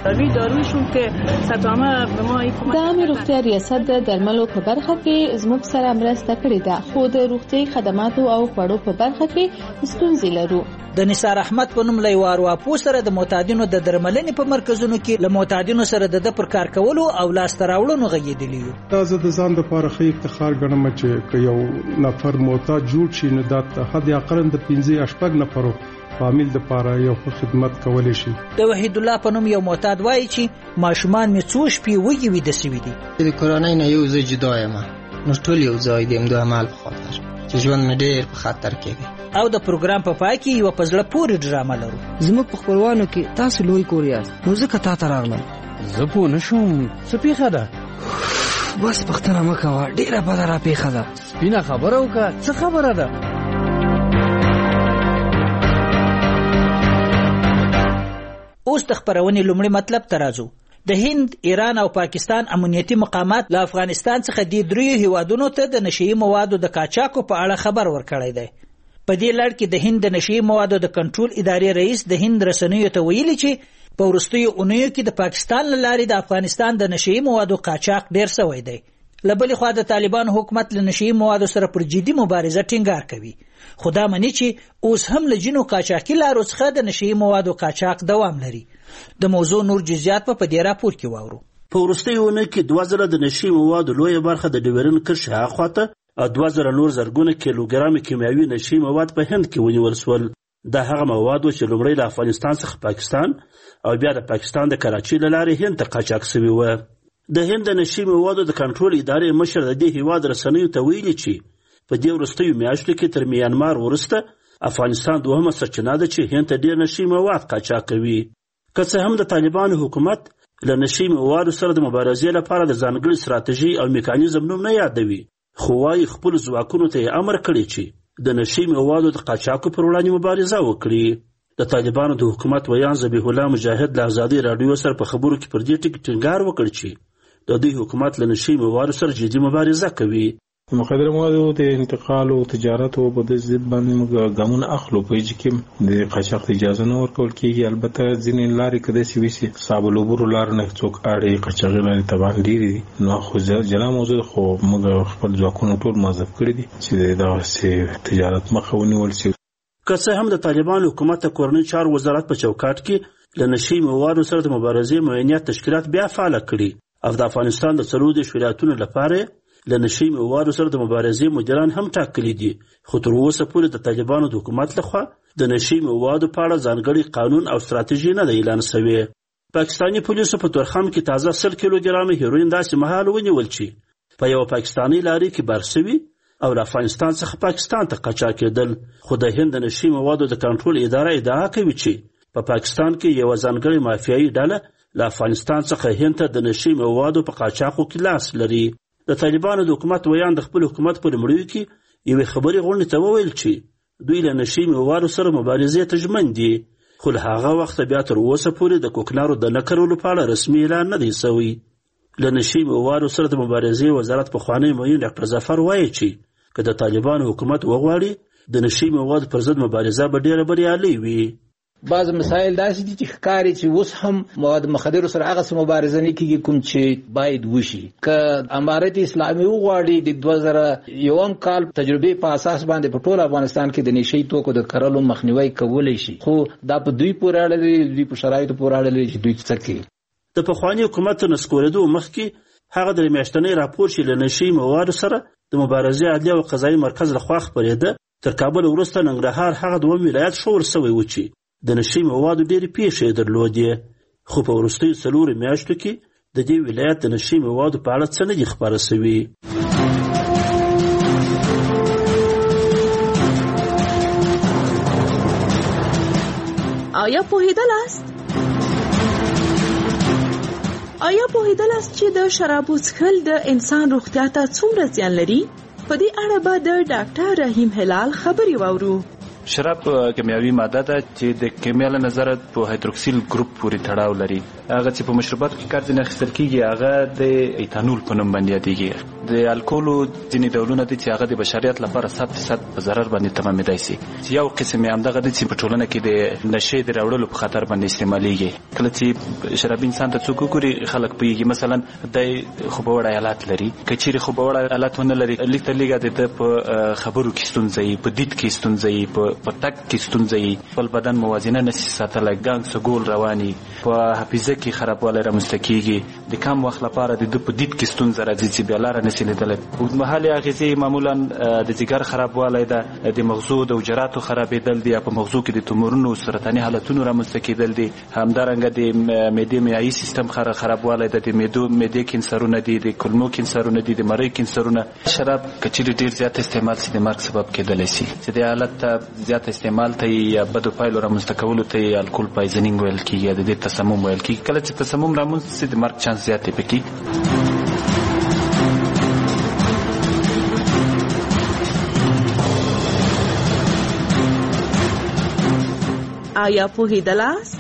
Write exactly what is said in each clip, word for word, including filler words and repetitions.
روی دارویشون که ستامه به ما د عامه روغتیا ریاست د درملو په برخه کې زموږ سره مرسته کړې ده، خو د روغتیايي خدماتو او خوړو په برخه کې ستونزې لرو. د نثار احمد په نوم له وارواپو سره د معتادینو د درملنې په مرکزونو کې له معتادینو سره د پر کار کولو او لاسته راوړنو غږېدلی یو. دا زه د ځان دپاره ښه افتخار ګڼم چې که یو نفر معتاد جوړ شي نو دا حد اقل د پنځه یا شپږ نفرو فامیل دپاره یو ښه خدمت کولی شي. د وحید الله په نوم یو معتاد وایي چې ماشومان مې څو شپې وږي ویده سوي دي. د کورنۍ نه یو زه جدا یم، نو ټول یو ځای دي د عمل په خاطر چې ژوند مې ډېر په خطر کې دی. او د پروګرام په پای کې یو په زړه پورې ډرامه لرو. زموږ په خپلوانو کې تاسو لوی کور یاست، نو ځکه تا ته راغلم. زه پوه نه شوم څه پېښه ده؟ بس پوښتنه مه کوه، ډېره بده را پېښه ده. سپینه خبره وکړه، څه خبره ده؟ اوس د خپرونې لومړی مطلب ته راځو. د هند، ایران او پاکستان امنیتي مقامات له افغانستان څخه د دریو هیوادونو ته د نشهیي موادو د قاچاقو په اړه خبر ورکړی دی. په دې لړ کې د هند د نشهیي موادو د کنټرول ادارې رئیس د هند رسنیو ته ویلي چې په وروستیو اونیو کې د پاکستان له لارې د افغانستان د نشهیي موادو قاچاق ډېر سوی دی. له بلې خوا د طالبانو حکومت له نشهیي موادو سره پر جدي مبارزه ټینګار کوي، خو دا مني چې اوس هم له ځینو قاچاقي لارو څخه د نشهیي موادو قاچاق دوام لري. د موضوع نور جزئیات په دې راپور کې واورو. په وروستیو اونیو کې دوه زره د نشهیي موادو لویه برخه د ډیورن کرښې هاخوا ته او دوه زره نور زرګونه کیلوګرام کیمیاوي نشهیي مواد په هند کې ونیول شول. دا هغه مواد و چې لومړی له افغانستان څخه پاکستان او بیا د پاکستان د کراچۍ له لارې هند ته قاچاق سوي وه. د هند د نشهیي موادو د کنټرول ادارې مشر د دې هیواد رسنیو ته ویلي چې په دې وروستیو میاشتو کې تر میانمار وروسته افغانستان دوهمه سرچینه ده چې هند ته ډېر نشهیي مواد قاچاق کوي. که څه هم د طالبانو حکومت له نشهیي موادو سره د مبارزې لپاره د ځانګړي ستراتیژي او میکانیزم نوم نه یادوي، خو وایي خپلو ځواکونو ته یې امر کړی چې د نشهیي موادو د قاچاقو پر وړاندې مبارزه وکړي. د طالبانو د حکومت ویان ذبیح الله مجاهد له ازادۍ راډیو سره په خبرو کې پر دې ټکي ټینګار وکړ چې د دوی حکومت له نشهیي موادو سره جدي مبارزه کوي. مخدره موادو د انتقال او تجارت او په دې ضد باندې موږ ګامونه اخلو، په دې کې د قاچاق اجازه نه ورکول کېږي. البته ځینې لارې کده سی وي سي صاحب لوبرو لار نه څوک اړې قاچاق لارې تبان ډېری دي، نو خو جلا موضوع خو موږ خپل ځواکونه ټول موظف کړی دي چې دا سي تجارت مخه ونیول شي. که څه هم د طالبانو حکومت د کورنۍ چارو وزارت په چوکاټ کې له نشهیي موادو سره د مبارزې معینیت تشکیلات بیا فعال کړي او د افغانستان د څلورو دېرش ولایتونو لپاره له نشهیي موادو سره د مبارزې مدیران هم ټاکلي دي، خو تر اوسه پورې د طالبانو د حکومت لخوا د نشهیي موادو په اړه ځانګړی قانون او ستراتیژي نه ده اعلان شوې. پاکستاني پولیسو په تورخم کې تازه سل کیلوګرام هیروین داسې مهال ونیول چې په یو پاکستاني لارې کې بار شوي او له افغانستان څخه پاکستان ته قاچاق کېدل. خو د هند د نشهیي موادو د کنټرول اداره ادعا کوي چې په پاکستان کې یو ځانګړی مافیایي ډله له افغانستان څخه هند ته د نشهیي موادو په قاچاقو کې لاس لري. د طالبانو د حکومت ویان د خپل حکومت په لومړیو کې یوې خبرې غونډې ته وویل چې دوی له نشهیي موادو سره مبارزې ته ژمن دي، خو له هغه وخته بیا تر اوسه پورې د کوکنارو د نه کرلو په اړه رسمي اعلان نه دی سوی. له نشهیي موادو سره د مبارزې وزارت پخوانی معین ډاکټر ظفر وایي چې که د طالبانو حکومت وغواړي د نشهیي موادو پر ضد مبارزه به ډېره بریالۍ وي. بعض مسایل داسې دي چې ښکاري چې اوس هم مواد مخدرو سره هغه څه مبارزه نه کېږي کوم چې باید وشي. که امارت اسلامي وغواړي د دوه زره یوم کال تجربې په اساس باندې په ټول افغانستان کې د نشهیي توکو د کرلو مخنیوی کولی شي، خو دا په دوی پورې اړه لري، دوی په شرایطو پورې اړه لري چې دوی څه کوي. د پخواني حکومت تر نسکورېدو مخکې هغه د میاشتنۍ راپور چې له نشهیي موادو سره د مبارزې عدلیه او قضایي مرکز لخوا خپرېده تر کابل وروسته ننګرهار هغه دوم ولایت شور سوی و چې د نشهیي موادو ډېرې پیښې درلودې، خو په وروستیو څلورو میاشتو کې د دې ولایت د نشهیي موادو په اړه څه نه دي خپاره سوي. آیا پوهېدلاست؟ آیا پوهېدلاست چې د شرابو څښل د انسان روغتیا ته څومره زیان لري؟ په دې اړه به د ډاکټر رحیم هلال خبرې واورو. شراب کیمیاوي ماده ده چې د کیمیا له نظره په هایدروکسیل ګروپ پورې تړاو لري. هغه چې په مشروباتو کې کار ځینې اخیستل کېږي هغه د ایتانول په نوم باندې یادېږي. د الکولو ځینې ډولونه دي چې هغه د بشریت لپاره صد فیصد په ضرر باندې تمامېدای شي. یو قسم یې همدغه دی چې په ټولنه کې د نشې د راوړلو په خطر باندې استعمالېږي. کله چې شرابي انسان ته څوک وګوري خلک پوهېږي مثلا دی خوبوړی حالات لري، که چیرې خوبوړی حالات ونه لري لږ تر لږه د ده په خبرو کې ستونزه وي، په دید کې ستونزه وي، په تګ کې ستونزه وي، خپل بدن موازنه نشي ساتلی، ګنګ سګول روان وي، په حافظه کې خرابوالی رامنځته کېږي، د کم وخت لپاره د ده په دید کې ستونزه راځي چې بیا لاره نشي لیدلی. اوږدمهالې اغېزې معمولا د ځیګر خرابوالی ده، د مغزو د حجراتو خرابېدل دي، یا په مغزو کې د تومورونو سرطاني حالتونو رامنځته کېدل دي، همدارنګه د معدې معیایي سیستم خرابوالی ده، د معدې کینسرونه دي، د کولمو کینسرونه دي، د مرۍ کینسرونه. شراب که چیرې ډېر زیات استعمال شي د مرګ سبب کېدلی شي. چې دې حالت ته زیات استعمال ته یا بدو پایلو رامنځته کولو ته الکول پایزنینګ ویل کېږي، یا د دې تسمم ویل کېږي. کله چې تسمم رامنځته شي د مرګ چانس زیات دی پکې. آیا پوهېدلاست؟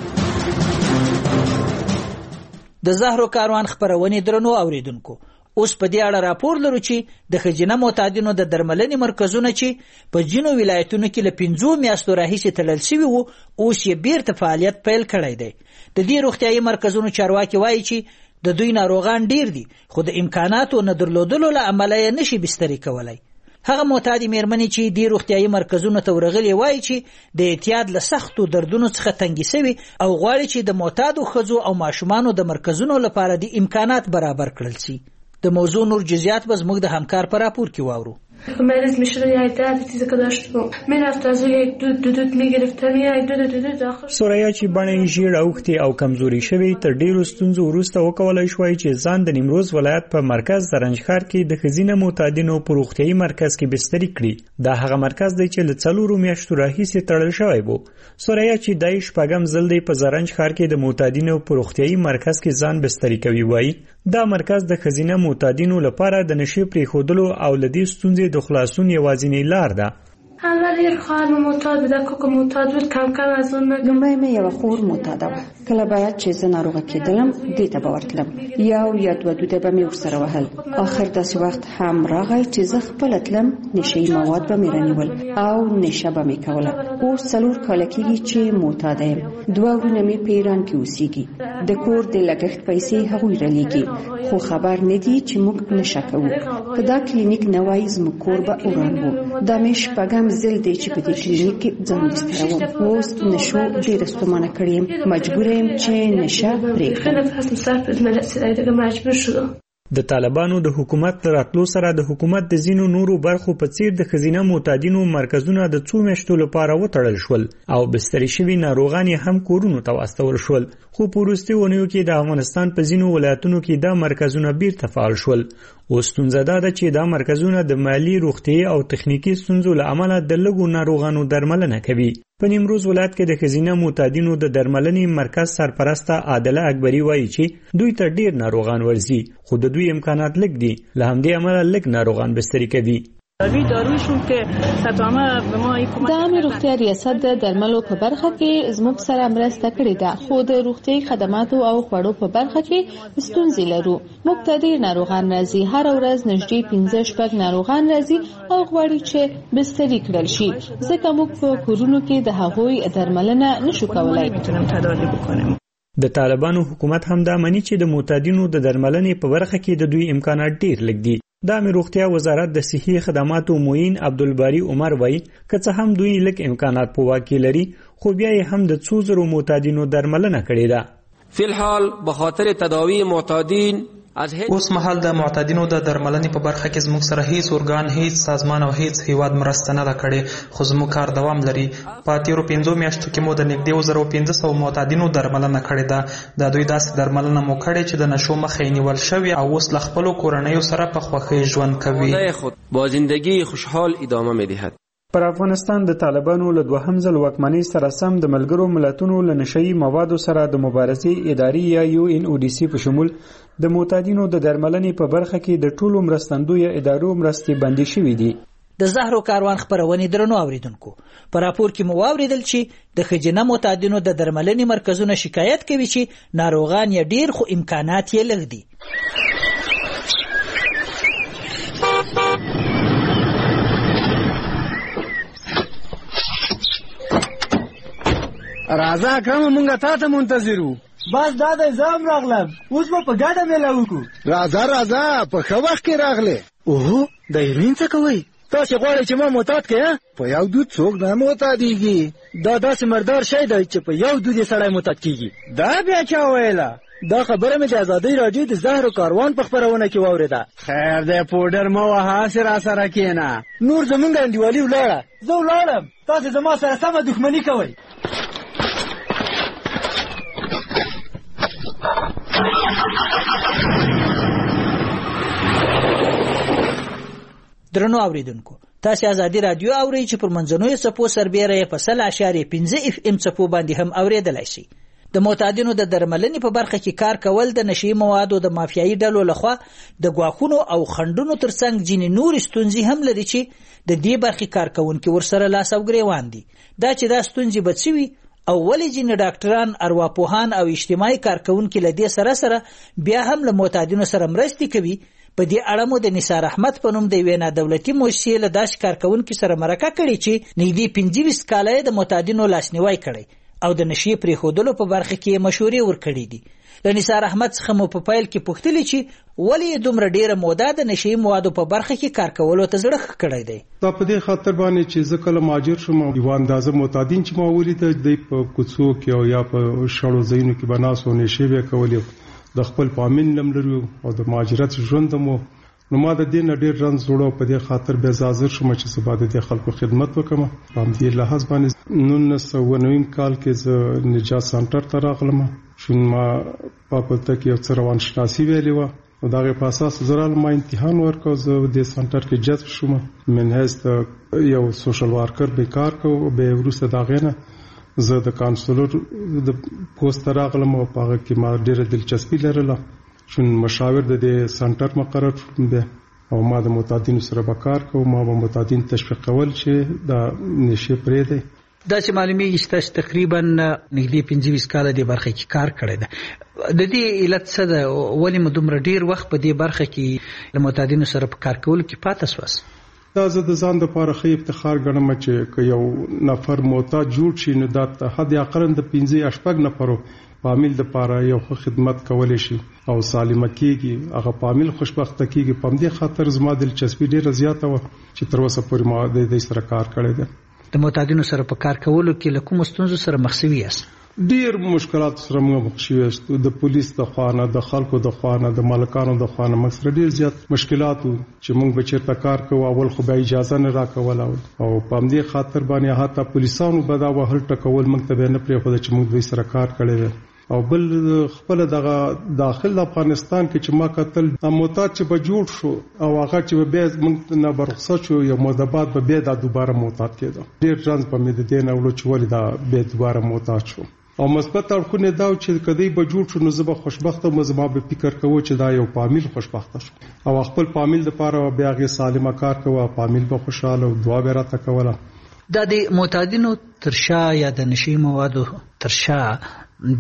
د زهرو کاروان خپرونې درنو اوریدونکو، اوس په دې اړه راپور لرو چې د ښځینه معتادینو د درملنې مرکزونه چې په ځینو ولایتونو کې له پنځو میاشتو راهیسې تړل شوي وو اوس یې بیرته فعالیت پیل کړی دی. د دې روغتیایي مرکزونو چارواکي وایي چې د دوی ناروغان ډیر دي خو د امکاناتو نه درلودلو له امله یې نشي بستري کولی. هغه معتادې مېرمنې چې دې روغتیایي مرکزونو ته ورغلې وایي چې د اعتیاد له سختو دردونو څخه تنګې سوي او غواړي چې د معتادو ښځو او ماشومانو د مرکزونو لپاره د امکانات برابر کړل شي. د موضوع نور جزئیات به زموږ د همکار په راپور کې واورو. مریض میشدن یا عدت چیزی که داشتم میرفت از یک دود دود میگرفتم یا یک دود دود داخل. سوریا چې بڼې ژیړ اوښتې او کمزوري شوي تر ډیرو ستونزو وروسته وکولای شوای چې ځان د نیمروز ولایت په مرکز زرنجښار کې د ښځینه معتادینو په روغتیایي مرکز کې بستري کړي. دا هغه مرکز دی چې له څلورو میاشتو راهیسې تړل شوی و. سوریا چې دای شپږم ځل دی په زرنجښار کې د معتادینو په روغتیایي مرکز کې ځان بستري کوي وایي دا مرکز د ښځینه معتادینو لپاره د نشې پرېښودلو او له دې ستونزې د خلاصون یوازینۍ لار ده. اول یه خواهر معتاد بود، کوکو معتاد بود، کم کم از اون نگم. لومړی مې یوه خور معتاده وه. کله به چې زه ناروغه کېدلم دې ته به ورتلم، یو یا دوه دوده به مې ورسره وهل. آخر داسې وخت هم راغی چې زه خپله تلم، نشهیي مواد به مې رانیول او نشه به مې کوله. اوس څلور کاله کېږي چې معتاده یم. دوه وروڼه مې په ایران کې اوسېږي. د کور د لګښت پیسې هغوی رالېږي، خو خبر نه دي چې موږ نشه کوو. په دا کلینیک نه وایي زموږ کور به وران و. دا مې شپږم زل دی چې په دې کلینیک کې ځان بستروم. اوس نشو ډېره ستومانه کړې یم، مجبوره یم چې نشه پرېږدم. د طالبانو د حکومت راتلو سره د حکومت د ځینو نورو برخو په څیر د ښځینه معتادینو مرکزونه د څو میاشتو لپاره وتړل شول او بستري شوي ناروغان یې هم کورونو ته واستول شول. خو په وروستیو اونیو کې د افغانستان په ځینو ولایتونو کې دا مرکزونه بیرته فعال شول. اوس ستونزه دا ده چې دا مرکزونه د مالي، روغتیایي او تخنیکي ستونزو له امله د لږو ناروغانو درملنه کوي. په نیمروز ولایت کې د ښځینه معتادینو د درملنې مرکز سرپرسته عادله اکبري وایي چې دوی ته ډیر ناروغان ورځي خو د دوی امکانات لږ دي، له همدې امله لږ ناروغان بستري کوي. د عامه روغتیا ریاست د درملو په برخه کې زموږ سره مرسته کړې ده، خو د روغتیایي خدماتو او خوړو په برخه کې ستونزې لرو. موږ ته ډېر ناروغان راځي، هر ورځ نږدې پنځه شپږ ناروغان راځي او غواړي چې بستري کړل شي، ځکه موږ په کورونو کې د هغوی درملنه نشو کولای. د طالبانو حکومت هم دا مني چې د معتادینو د درملنې په برخه کې د دوی امکانات ډېر لږ دي. د عامه روغتیا وزارت د صحي خدماتو معین عبدالباری عمر وایي که څه هم دوی لږ امکانات په واک کې لري خو بیا یې هم د څو زرو معتادینو درملنه کړې ده. فی الحال به خاطر تداوی معتادین اوس مهال د معتادینو د درملنې په برخه کې زموږ سره هیڅ ارګان، هیڅ سازمان او هیڅ هیواد مرسته نه ده کړې، خو زموږ کار دوام لري. په تیرو پنځو میاشتو کې مو د نږدې اوه زره پنځه سوه معتادینو درملنه کړې ده. د دوی داسې درملنه مو کړې چې د نشو مخه یې نیول شوې او اوس له خپلو کورنیو سره په خوښۍ ژوند کوي. خود با زندگی خوشحال ادامه می‌دهد. پر افغانستان د طالبانو له دوهم ځل واکمنۍ سره سم د ملګرو ملتونو له نشهیي موادو سره د مبارزې ادارې یا یو ان او ډي سي په شمول د معتادینو د درملنې په برخه کې د ټولو مرستندویه ادارو مرستې بندي شوې دي. د زهرو کاروان خپرونې درنو اوریدونکو په راپور کې مو واوریدل چې د ښځینه معتادینو د درملنې مرکزونه شکایت کوي چې ناروغان یې ډیر خو امکانات یې لږ دي. راځه اکرم مونږه تا ته منتظر وو. بس دا د زام راغلم اوس به په ګډه میله وکړو. راځه راځه په ښه وخت کې راغلې. اوهو د هیروین څه کوئ؟ تاسې غواړئ چې ما معتاد کړې؟ په یو دود څوک نه معتادېږي. دا داسې مردار شی دی چې په یو دود یې سړی معتاد کېږي. دا بیا چا ویله؟ دا خبره مې د ازادۍ راډیو د زهرو کاروان په خپرونه کې واورېده. خیر دی پوډر مه وهه هسې راسره کښېنه. نور زمونږ انډیوالي ولاړه. زه ولاړم تاسې زما سره سمه دښمني کوئ. درنو اوریدونکو تاسې ازادي رادیو اورئ چې پر منځنوي څپو سربیره یې په سل اعشاریه پنځه اف ام څپو باندې هم اوریدلی شي. د معتادینو د درملنې په برخه کې کار کول د نشي موادو د مافیایي ډلو لخوا د ګواښونو او خنډونو ترڅنګ ځینې نورې ستونزې هم لري چې د دې برخې کارکوونکي ورسره لاس او ګریوان دي. دا چې دا ستونزې به څه وي او ولې ځینې ډاکټران ارواپوهان او اجتماعي کارکوونکي له دې سره سره بیا هم له معتادینو سره مرستې کوي، په دې اړه مو د نثار احمد په نوم د یوې نادولتي مؤسسې له داسې کارکوونکي سره مرکه کړې چې نږدې پنځه ویشت کاله یې د معتادینو لاسنیوی کړی او د نشي پرېښودلو په برخه کې مشورې ورکړې دي. له نثار احمد څخه مو په پیل کې پوښتلې چې ولې دومره ډیره موده د نشي موادو په برخه کې کار کولو ته زړه ښه کړی دی. دا په دې خاطر باندې چې زه کله مهاجر شوم یو اندازه معتادین چې ما ولیدل دی په کوڅو کې او یا په شړو ځایونو کې به ناست او نشي به کولې د خپل پامین لم لري او د مهاجرت ژوند مو نو ما د دې نه ډېر رنځ وړو. په دې خاطر بیا حاضر شوم چې سبا د خلکو خدمت وکړم. په همدې لحاظ باندې نولس سوه نوي کال کې زه نجات سنټر ته راغلم. چون ما په پته کې یو څه روانشناسي ویلې وه او د هغې په اساس زه رالم ما امتحان ورکړ. زه دې سنټر کې جذب شوم. من حیث د یو سوشل ورکر به کار کوو. بیا وروسته د هغې نه زه د کانسلر د پوسټ ته راغلم او په هغه کې ما ډېره دلچسپي لرله چون مشاور د دې سنټر مقرر شوم دی او ما د معتادینو سره به کار کوم. ما به معتادین تشویق کول چې دا نشي پرېږدي. دا چې معلومیږي چې تاسو تقریبا نږدې پنځه ویشت کاله دې برخه کې کار کړی دی. د دې علت څه ده؟ ولې مو دومره ډېر وخت په دې برخه کې د معتادینو سره په کار کولو کې پاته سواست؟ دا زه د ځان دپاره ښه افتخار ګڼم چې که یو نفر معتاد جوړ شي نو دا حد اقل د پنځه یا شپږ نفرو پامل د پاره یو ښه خدمت کولی شي او سالمه کېږي. هغه پامل خوشبخته کېږي. په همدې خاطر زما دلچسپي ډېره زیاته وه چې تر اوسه پورې ما د دې سره کار کړی دی. د معتادینو سره په کار کولو کې له کومو ستونزو سره مخ شوي یاست؟ ډېر مشکلات سره موږ مخ شوي یاست. د پولیس د خوا نه، د خلکو د خوا نه، د مالکانو د خوا نه موږ سره ډېر زیات مشکلات وو چې موږ به چېرته کار کوو اول خو به اجازه نه راکوله او په همدې خاطر باندې حتی پولیسانو به دا وهل ټکول موږ ته به نه پرېښوده چې موږ دوی سره کار کړی دی. او بل خپل دغه داخل افغانستان کې چې ما کتل معتاد چې به جوړ شو او هغه چې به موږ نه برخصت شو یو موده بعد به بیا دا دوباره معتاد کېده. ډېر رنځ به مې د دې نه وړو چې ولې دا بیا دوباره معتاد شو. او مثبت اړخونه دا چې کدی به جوړ شو نو زه به خوشبخته مې زما به فکر کوو چې دا یو پامل خوشبخته شو او خپل پامل د پاره بیا غي سالمه کار کوو. پامل به خوشاله او دعا به راته کوله. دا د معتادینو ترشا یا د نشي موادو ترشا د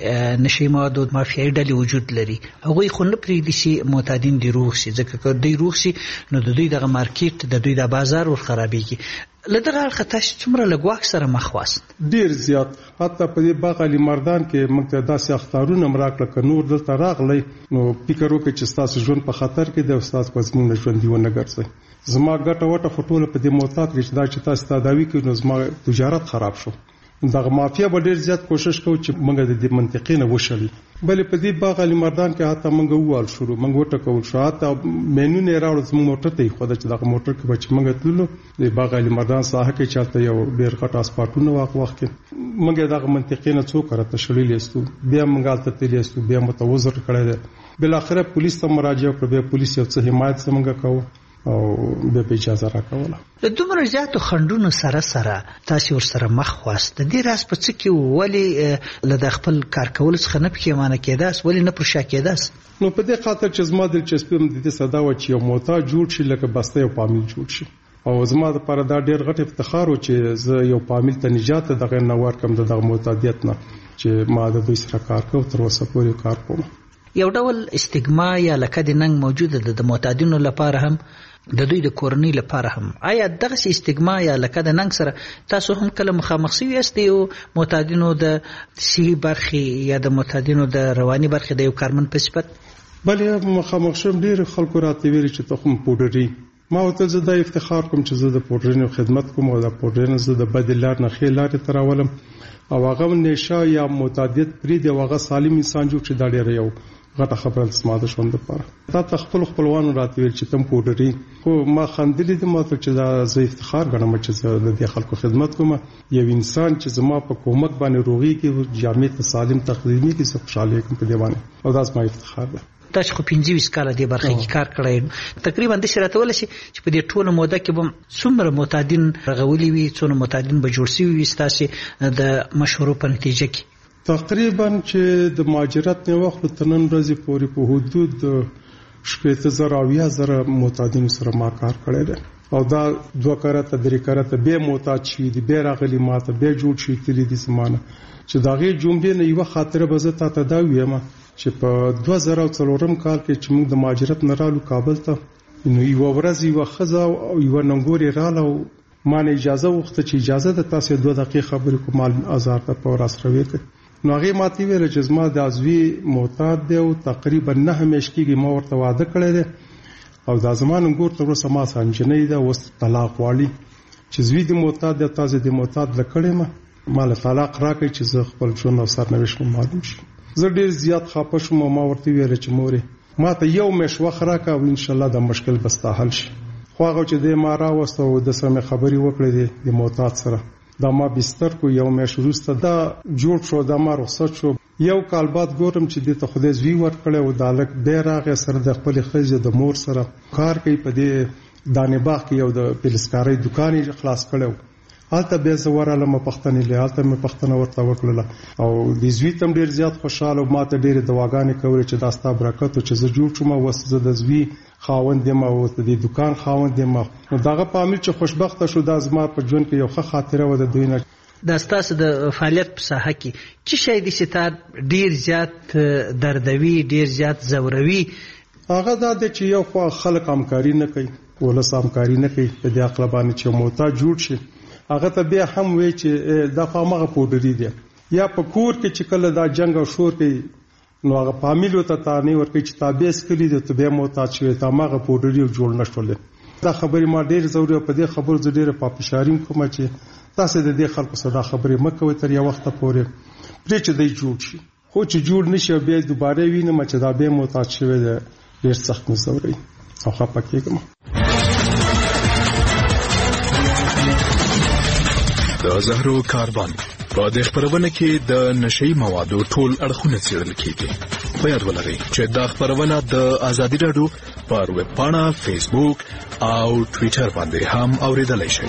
نشي موادو مافیایي ډلې وجود لري. هغوی خو نه پرېږدي چې معتادین دې روغ شي، ځکه که دوی روغ شي نو د دوی دغه مارکیټ د دوی د بازار ور خرابېږي. له دغه اړخه تاسو څومره له ګواښ سره مخ واست؟ ډېر زیات. حتی په دې باغ علي مردان کې موږ ته داسې اخطارونه هم راکړه که نور دلته راغلی نو فکر وکړئ چې ستاسو ژوند په خطر کې دی او ستاسو به زموږ نه ژوندي ونه ګرځئ. زما ګټه وټه خو ټوله په دې معتاد کې چې دا چې تاسو تداوي کوئ نو زما تجارت خراب شو. دغه مافیا به ډېر زیات کوشش کوي چې موږ د دې منطقې نه وشړي. بلې په دې باغ علي مردان کې حتی موږ ووال شروع موږ وټکول شو. حتی مینونه یې راوړل زموږ موټر ته یې ښوده چې دغه موټر کې به چې موږ تللو د باغ علي مردان ساحه کې چې هلته یو ډېر غټ اسپاټونه واق وخت کې موږ دغه منطقې نه څو کره تشړلي استو. بیا موږ هلته تللي استو. بیا مو ته وزر کړی دی. بالاخره پولیس ته مراجعه وکړه. بیا پولیس یو څه حمایت زموږ کوو او به به اجازه راکوله. د دومره زیاتو خنډونو سره سره تاسو ورسره مخ واست. د دې راز په څه کې ولې له خپل کار کول څخه نه پښیمانه کېداست؟ ولې نه پر شا کېداست؟ نو په دې خاطر چې زما دلچسپي هم د دې صدا و چې یو معتاد جوړ شي لکه بسته یو پامل جوړ شي. او زما لپاره دا ډېر غټ افتخار و چې زه یو فامیل ته نجات دغه نه ورکم د دغه معتادیت نه چې ما د دوی سره کار کوم تر اوسه پورې کار کوم. یو ډول استګما یا لکه د ننګ موجوده ده د معتادینو لپاره هم د دوی د کورنۍ لپاره هم. آیا دغه استګما یا لکه د ننګ سره تاسو هم کله مخامخ شوي یاست یو معتادینو د صحي برخې یا د معتادینو د رواني برخې د یو کارمن په صفت؟ بلې مخامخ شوم. ډېر خلکو راته ویلي چې ته خو پوډري. ما ورته زه دا افتخار کوم چې زه د پوډرینو خدمت کوم او د پوډرینو زه د بدې لار نه ښې لارې ته راولم او هغه نشه یا معتادیت پرېږدي او هغه سالم انسان جوړ چې دا ډېره یو غټه خبره ده زما د ژوند لپاره. تا ته خپل خپلوانو راته ویل چې ته پوډري، خو ما خندلي دي، ما ته چې دا زه افتخار ګڼم چې زه د دې خلکو خدمت کوم. یو انسان چې زما په کومک باندې روغېږي، جامع ته سالم تقدیمي کې، زه خوشحاله کوم په دې باندې او دا زما افتخار ده. تاسو خو پنځه ویشت کاله دې برخه کې کار کړی، تقریبا د شرایط ول شي چې په دې ټوله موده کې به څومره معتادین رغولي وي، څومره معتادین به جوړ شوي وي ستاسو د مشورو په نتیجه کې؟ تقریبا چې د مهاجرت نه وخت تر نن ورځې پورې په حدود شپږ زره او یا زره معتادین سره ما کار کړی دی او دا دوه کارته درې کارته به معتاد شي دي، به راغلي ماته به جوړ شي تللی دي زمانه چې داغه جنبې نه یو خاطره به زه تاسو ته دا ویم چې په دوه زره څلورم کال کې چې موږ د مهاجرت نه رالو کابل ته، نو یو ورځ یو خزه او یو ننګوري رااله او ما نه اجازه وغوښته چې اجازه ده تاسو دوه دقیقې خبرې کوم آزار ته په راسره وکړئ. نو هغه ماته ویل چې زما د ازوی معتاد دی او تقریبا نه همیش کېږي، ما ورته وعده کړی دی او دا زمان نګور تر اوسه ما سنجنې ده اوس طلاق والی چې زوی د معتاد دی تاسو د معتاد لکړې ما مال طلاق راکړي چې زه خپل ژوند او سرنوشت معلوم شي. زه ډیر زیات خپه شوم او ما ورته ویل چې مورې ما ته یو مش وخت راکړه او ان شاء الله دا مشکل بستا حل شي. خو هغه چې د ما راوسته او د سره خبري وکړې د معتاد سره دا ما بستر کو یو مې شروسته دا جوړ شو، دا ما رخصت شو. یو کال بعد ګورم چې د ته خدای زوی ورکړی او دالک به راغی سره د خپل خزه د مور سره کار کوي په دې دانه باغ کې یو د پلسکاري دکان خلاص کړو. حالته به زوراله م پښتنې له حالته م پښتنه ورته وکړله او د زوی تم ډیر زیات خوشاله او ماته ډیر دواګانې کولې چې دا ستا برکت او چې زه جوړ شوم او زه د زوی خاوند یم او د دکان خاوند یم. نو داغه پامل چې خوشبخته شو دا زما په ژوند کې یو ښه خاطره و د دوی نه. د ستاسو د فعالیت په ساحه کې چې شی د ستار ډیر زیات دردوي، ډیر زیات زوروي؟ هغه دا چې یو خو خلک همکاري نه کوي، ولس همکاري نه کوي په دې عقل باندې چې معتاد جوړ شي. هغه ته بیا هم وی چې دا خامغه پوډری دی یا په کور کې چې کله دا جنگ او شور کوي نو هغه فامیل ته تانی ورکړي چې تابعس کړي د ته به معتاد شوی ته هغه پوډری جوړ نشول. دا خبرې ما ډیر ضروري په دې خبر زه ډیره پاپشاریم کوم چې تاسو د دې خلکو صدا خبرې مکوئ تر یو وخت پورې پرې چې دی جوړ شي، خو چې جوړ نشي بیا دوباره وینم چې دا به معتاد شوی دی ډیر سخت مزوري او خپه کېږم. د زهرو کاروان په دې خبرونه کې د نشئی موادو ټول اړخونه څېړل کیږي. په یاد ولرئ چې دا خبرونه د ازادي راډیو پر ویب پاڼه، فیسبوک او ټوئیټر باندې هم اوریدلای شئ.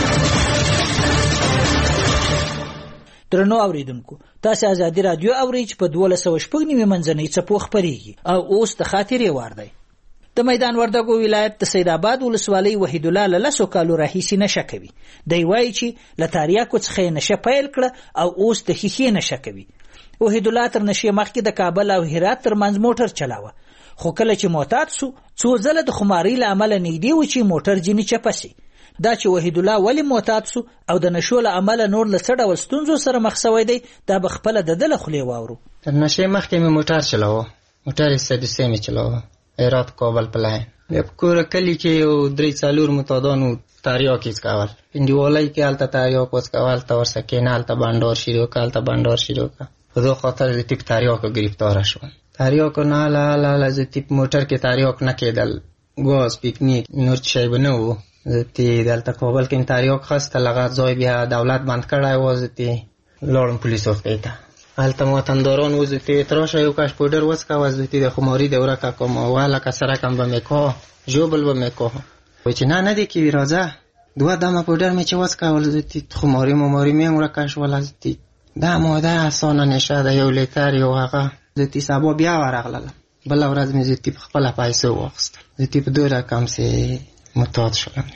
درنو اوریدونکو، تاسو ازادي راډیو اورئ چې په دولس سوه شپږ نیمه منځنۍ څپو خبرېږي او اوس د خاطرې وار دی. د میدان وردګو ولایت د سید آباد ولسوالۍ وحید الله له لسو کالو راهیسې نشه کوي. دی وایي چې له تاریاکو څخه یې نشه پیل کړه او اوس د ښیښې نشه کوي. وحید الله تر نشې مخکې د کابل او هرات ترمنځ موټر چلاوه، خو کله چې معتاد سو څو ځله د خمارۍ له امله نږدې و چې موټر ځینې چپه سي. دا چې وحید الله ولې معتاد سو او د نشو له امله نور له څه ډول ستونزو سره مخ شوی دی دا به خپله د ده له خولې واورو. تر نشې مخکې مې موټر چلاوه، موټر یې سدوسې مې چلاوه هرات کابل په لاین. بیا په کوره کلي کې یو درې څلور معتادانو تاریاک یې څکول، پنډیوالۍ کې هلته تاریاک وڅکول، هلته ورسکېنه، هلته بنډار شروع کړه، هلته بنډار شروع کړه. په دغه خاطر د تیپ تاریاکو ګرفتاره شوم. تاریاکو نه هله هله هله زه تیپ موټر کې تاریاک نه کېدل، ګاز پیکنیک نور څه شی به نه و. زه تې دلته کابل کې مې تاریاک خسته لغه ځای بیا دولت بند کړی و. زه تې لاړم پولیس روغتۍ ته، هلته ما وطنداران و زه تې تراشه یو کش پوډر وڅکوه. زه تې د خماري دوره که کوم او هلکه سرکم به مې که ژوبل به مې که وایي چې نه نه دی کېوي راځه. دوه دمه پوډر مې چې وڅکول زه تې خماري مماري مې هم ورکه شوله. زه تې دا موده اسانه نشه ده، یو لیتر یو هغه. زه تې سبا بیا ورغلله، بله ورځ مې زه تې په خپله پیسې واخیستل. زه تې په دوی رقم سې معتاد شدم د پوډر.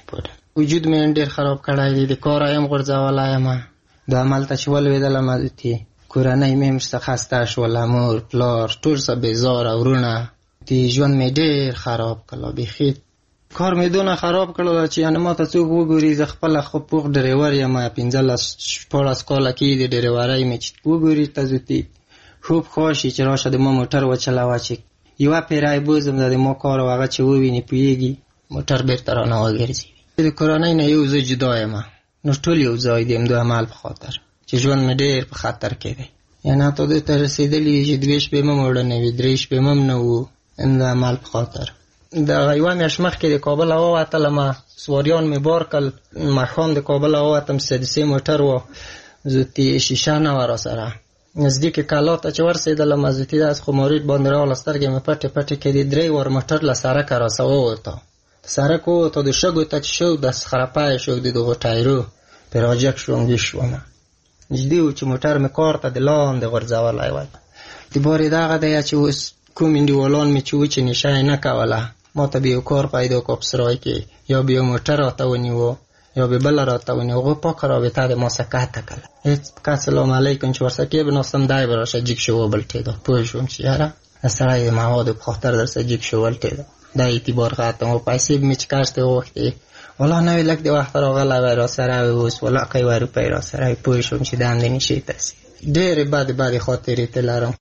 وجود مې ډېر خراب کړی دی، د کاره یم غورځولی یم، د همالته چې ولوېدلم هلته کورنۍ مې ورڅخه خسته شوله، مور پلار ټول څه بېزاره، وروڼه، د ژوند مې ډېر خراب کړله، بیخي کار مې دونه خراب کړله چې یعنې ما ته څوک وګوري، زه خپله خو پوخ ډریور یم، پنځلس شپاړس کاله کېږي د ډریورۍ مې چې وګوري ته زوتي خوب خواشي چې راشه د ما موټر وچلوه، چې یوه پیری بوزم د ما کار او هغه چې وویني پوهېږي موټر بېرته رانه وګرځي. د کورنۍ نه یو زه جدا یم، نو ټول یو ځای دي د عمل په خاطر چې ژوند مې ډېر په خطر کې دی. یعنې حتی دې ته رسېدلي چې دوې شپې مه مړه وي، درې شپې مم نه وو د عمل په خاطر. دغه یوه میاشت مخکې د کابل ووتلم، سواریان مې بار کړل، ماښام د کابل ووتم، سدسې موټر و، زوتي شیشه نه وه راسره، نزدیکې کلا ته چې ورسېدلم زوتي داسې خمارید باندې راغله، سترګې مې پټې پټې کېدې، درې وار موټر له سړکه راسه ووته، سړک ووته، د شګو ته چې شو د خرپی شو، د دغو ټایرو پرې راجګ شوم، ویښ شوم. نږدې و چې موټر مې کار ته د لاندې غورځولی وای. د بارې دغه دی چې اوس کوم انډیوالان مې چې و چې نشه یې نه کوله، ما ته به یو کار پیدا کړ په سرای کې، یا به یو موټر راته ونیو یا به بله راته ونیو، هغوی پاکه رابطه د ما څه قطع کړله. هېڅ که سلام علیکم چې ورسره کې بناستم دی به راشه جګ شو وبلټېده، پوه شوم چې یاره د سړی د موادو په خاطر درسه جګ شو وبلټېده، دا اعتبار ختم و. پیسې به مې چې کاشتې وغوښتې، والله نه وي لږ د وخته راغلی وی راسره وي، اوس ولاقه یوه روپۍ راسره وي، پوه شوم چې د همدې نشې تاثیر ډېرې بدې بدې خاطرې ته لرم.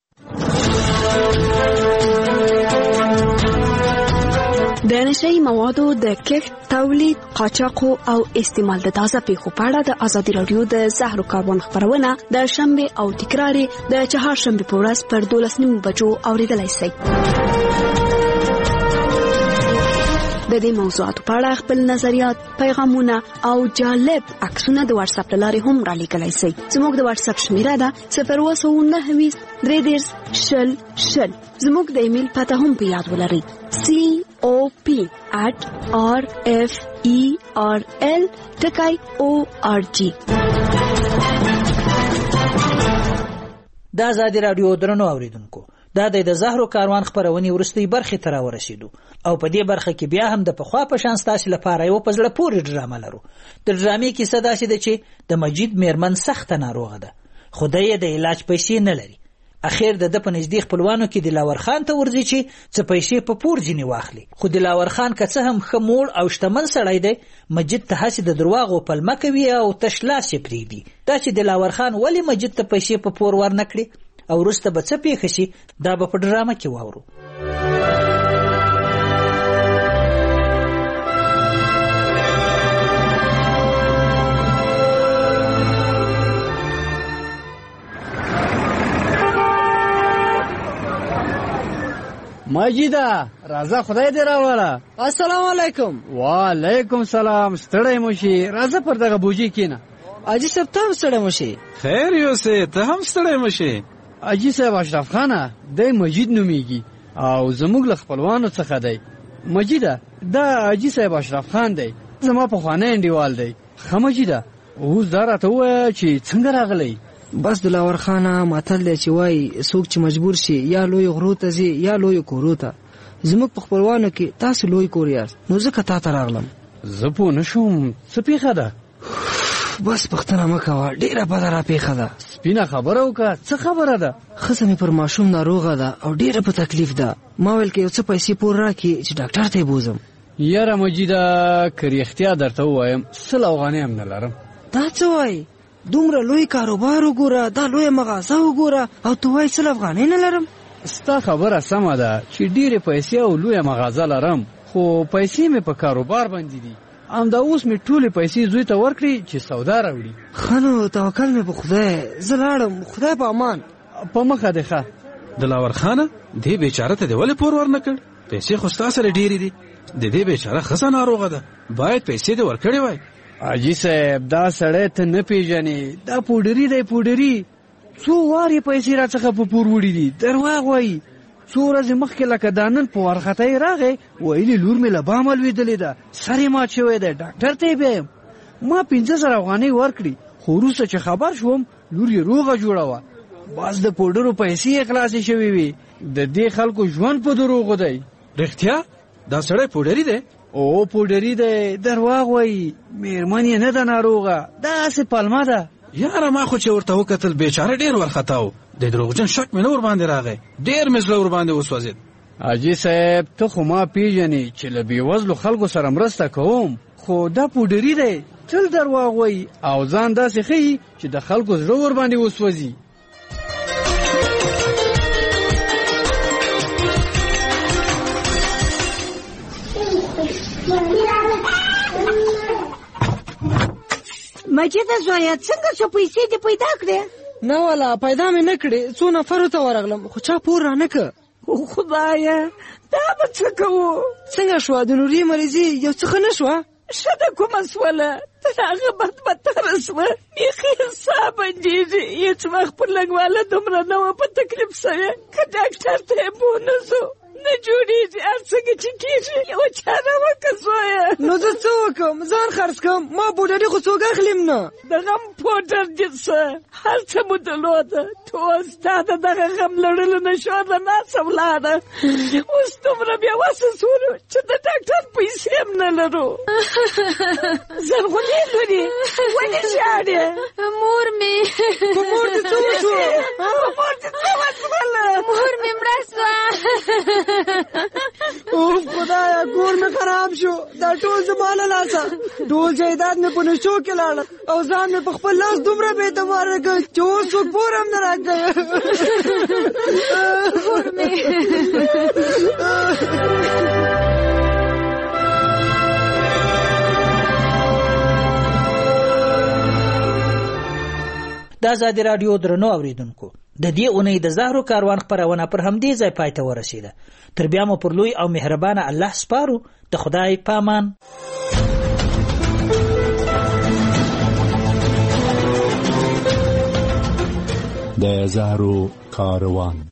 د نشهیي موادو د کښت، تولید، قاچاقو او استعمال د تازه پیښو په اړه د ازادي راډیو د زهر کاربن خپرونه د شنبه او تکرار د چهارشنبه په ورځ پر دولس نیمو بجو اوریدلای شئ. د دې موضوعاتو په اړه خپل نظریات، پیغامونه او جالب عکسونه د واتس اپ لارې هم را لیږلی شئ. زموږ د واتس اپ شمیره ده صفر اووه سوه نهه ویشت درې دېرش شل شل. زموږ د ایمیل پته هم په یاد ولرئ، سی او پی at r f e r l ټکی او ار جی. د ازادي راډیو درنو اوریدونکو، دا د زهرو کاروان خپرونې وروستۍ برخې ته راورسېدو، او په دې برخه کې بیا هم د پخوا په شان ستاسې لپاره یو په زړه پورې ډرامه لرو. د ډرامې کیسه داسې ده چې د مجید میرمن سخته ناروغه ده، خو دی یې د علاج پیسې نه لري. اخیر د ده په نږدې خپلوانو کې دلاور خان ته ورځي چې څه پیسې په پور ځینې واخلي، خو دلاور خان که څه هم ښه موړ او شتمن سړی دی، مجید ته هسې د درواغو پلمه کوي او تش لاس یې پرېږدي. دا چې دلاور خان ولې مجید ته پیسې په پور ورنه کړي او وروسته به څه پیښه شي، دا به په ډرامه کې واورو. مجیده راځه، خدای دې راوړه. السلام علیکم. وعلیکم سلام. ستړی مو شي، راځه پر دغه بوجي کېنه. حاجي صاحب ته هم ستړی مو شي. خیر یوسې ته هم ستړی مو شي. حاجي صاحب اشرف خانه دی مجید نومیږي او زموږ له خپلوانو څخه دی. مجیده دا حاجي صاحب اشرف خان دی، زما پخوانی انډیوال دی. ښه مجیده اوس دا راته ووایه چې څنګه راغلی. بس دلاور خانه متل دی چې وایي څوک چې مجبور شي یا لوی غرو ته ځي یا لوی کورو ته. زموږ په خپلوانو کې تاسو لوی کور یاست، نو ځکه تا ته راغلم. زه پوه نه شوم څه پیښه ده. بس پوښتنه مه کوه، ډېره بده را پیښه ده. سپینه خبره وکړه، څه خبره ده؟ ښځه مې پر ماشوم ناروغه ده او ډېره په تکلیف ده. ما ویل که یو څه پیسې پور راکړي چې ډاکټر ته یې بوزم. یاره مجیده که رښتیا درته ووایم سل افغانۍ هم نه لرم. دا څه وایي؟ دومره لوی کاروبار وګوره، دا لویه مغازه وګوره او ته وایي سل افغانۍ نه لرم. ستا خبره سمه ده چې ډېرې پیسې او لویه مغازه لرم، خو پیسې مې په کاروبار باندې دي. همدا اوس مې ټولې پیسې زوی ته ورکړي چې سودا راوړي. ښه نو توکل مې په خدای، زه لاړم، خدای په امان. په مخه دې ښه. دلاور خانه دې بیچاره ته دې ولې پور ورنه کړ؟ پیسې خو ستا سره ډېرې دي، د دې بیچاره ښځه ناروغه ده، باید پیسې دې ورکړې وای. حاجي صاحب دا سړی ته نه پیژنې، دا پوډري دی پوډري. څو وارې پیسې را څخه په پور وړي دي، درواغ وایي. څو ورځې مخکې لکه دا نن په وارخطۍ راغی، ویلي لور مې له بامه لوېدلې ده، سر یې مات شوی دی، ډاکټر ته یې بیایم. ما پنځه زره افغانۍ ورکړي، خو وروسته چې خبر شوم لور یې روغه جوړه وه. بس د پوډرو پیسې یې خلاصې شوې وي. د دې خلکو ژوند په دروغو دی. رښتیا دا سړی پوډري دی؟ او پوډری دی درواغ وایي میرمن یې نه ده ناروغه داسې پلمه ده. یاره ما خو چې ورته وکتل بیچاره ډېر وارخطا و د دروغجن شک مې نه ورباندې راغی ډېر مې زړه ورباندې وسوځېد. حاجي صاحب ته خو ما پیژنې چې له بېوزلو خلکو سره مرسته کوم خو دا پوډري دی تل درواغ وایي او ځان داسې ښیي چې د خلکو زړه ورباندې وسوځي. مجیده زویه څنګه څو پیسې دې پیدا کړې؟ نه والا پیدا مې نه کړې څو نفرو ته ورغلم خو چا پور رانه که. خدایه دا به څه کوو؟ څنګه شوه د نوري مریضي یو څه ښه نه شوه؟ ښه ده کومه سوله تر هغه بد بدتره سوه بیخي حساب بندېږي هېڅ وخت پر لږواله دومره نه وه په تکلیف سوې که ډاکټر ته یې پوه نه سو نه جوړېږي هر څنګه چې کېږي یوه چاره وکړه زویه. نو زه څه وکړم ځان خرڅ کړم ما پوډري خو څوک اخلم نه. د غم پوډر دې څه هر څه مو درلوده ټول ستا د دغه غم لړلو نه شور له ناسه ولاړه اوس دومره بېوسه سولو چې د ډاکټر پیسې هم نه لرو. زرغونې لورې ولې ژاړې؟ مور مې په مور دې څه وشوه؟ په مور دې څه وشوله؟ مور مې مړه سوه. اوف خدایا کور مې خراب شو دا ټول زما له لاسه ټول جایداد مې په نشو کې لاړل او ځان مې په خپل لاس دومره بې اعتباره کړ چې اوس څوک پور هم نه راکوي. مور مې د ازادي راډیو درنو اوریدونکو د دې اونۍ د زهرو کاروان خپرونه پر همدې ځای پای ته ورسیده. تر بیا مو پر لوی او مهربانه الله سپارو. د خدای پامان. د زهرو کاروان